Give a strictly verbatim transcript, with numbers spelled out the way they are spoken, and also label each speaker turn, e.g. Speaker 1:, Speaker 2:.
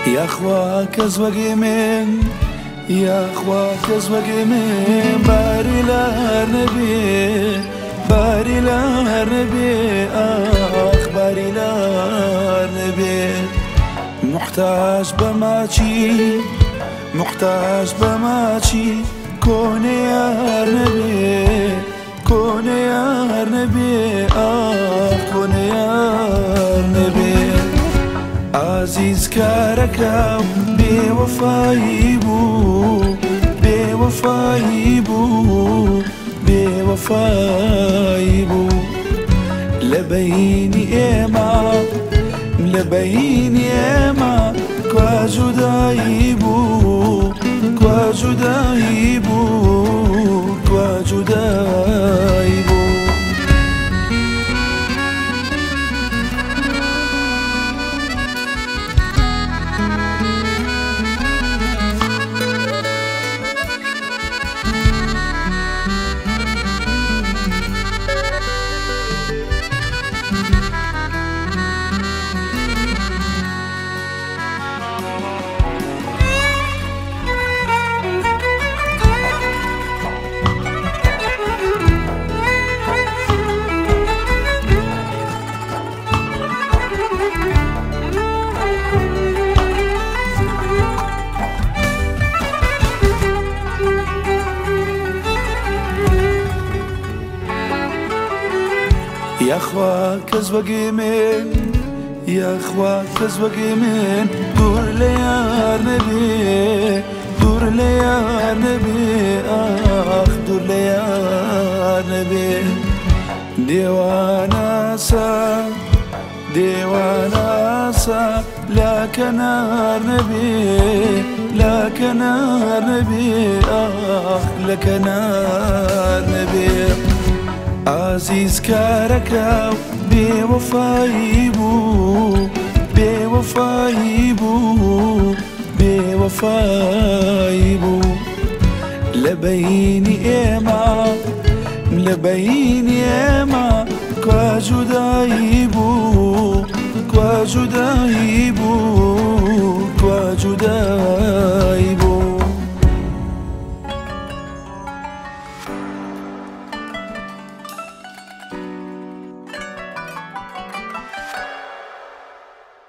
Speaker 1: یاخوا کەس وەگێ من یاخوا کەس وەگێ من باری لە هەر نەبێ باری لە هەر نەبێ ئاخ باری لە هەر نەبێ محتاج بە ماچی محتاج بە ماچی کۆنێ یار نەبێ کۆنێ یار نەبێ ئاخ کۆنێ یار نەبێ عزیز کارەکەم بێوەفایی بوو بێوەفایی بوو بێوەفایی بوو لە بەینی ئێمە لە بەینی ئێمە کوا جودایی بوو کوا جودایی بوو کوا جودایی بوو یاخوا کەس وەگێ من یاخوا کەس وەگێ من دوور لە یار نەبێ دوور لە یار نەبێ ئاخ دوور لە یار نەبێ دێواناسە دێواناسە لە کەنار نەبێ لە کەنار نەبێ ئاخ لە کەنار نەبێ عزیز کارەکەم بێوەفایی بوو بێوەفایی بوو بێوەفایی بوو لە بەینی ئێمە لە بەینی ئێمە کوا جودایی بوو کوا جودایی